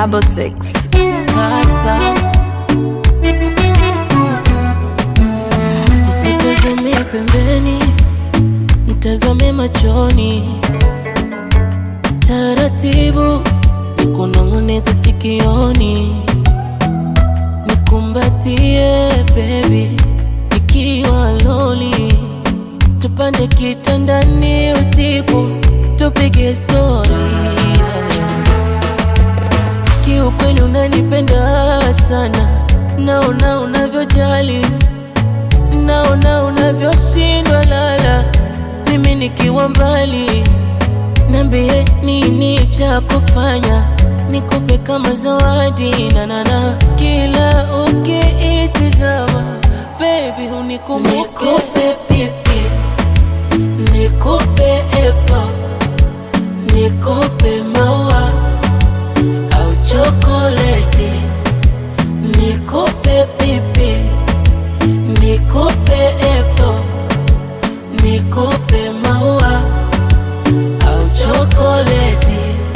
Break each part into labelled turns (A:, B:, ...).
A: 666.
B: Sasa usitazame pembeni, mtazame machoni. Taratibu nikunong'oneze sikioni, nikumbatie baby nikiwa loli. Tupande kitandani usiku tupige story. Kiukweli unanipenda sana, naona unavyojali, naona unavyoshindwa lala mimi nikiwa mbali. Niambie nini cha kufanya, nikupe kama zawadi na kila ukiitizama baby unikumbuke. Nikupe pipi, nikupe apple, nikupe maua au chokoleti. Nikupe pipi, nikupe apple, nikupe maua au chokoleti.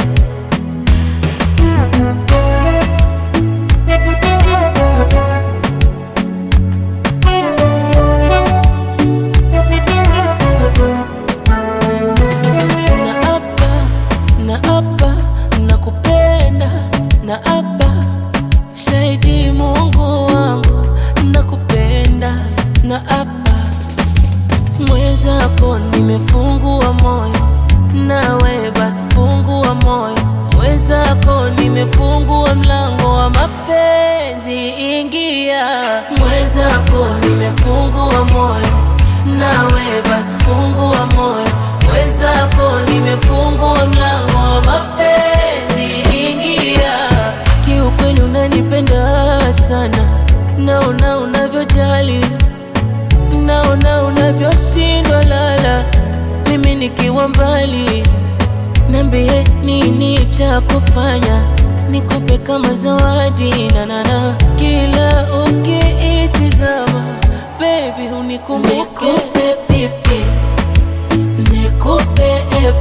B: Naapa, nakupenda, naapa, shahidi Mungu wangu, nakupenda, naapa. Mwenzako nimefungua moyo, nawe basi fungua moyo. Mwenzako nimefungua mlango wa mapenzi, ingia. Mwenzako nimefungua moyo, nawe basi fungua moyo. Mwenzako nimefungua mlango wa mapenzi, ingia. Kiukweli unanipenda sana, naona unavyojali, naona unavyoshindwa lala mimi nikiwa mbali. Niambie nini cha kufanya, nikupe kama zawadi na kila ukiitizama baby unikumbuke. Nikupe pipi, nikupe apple,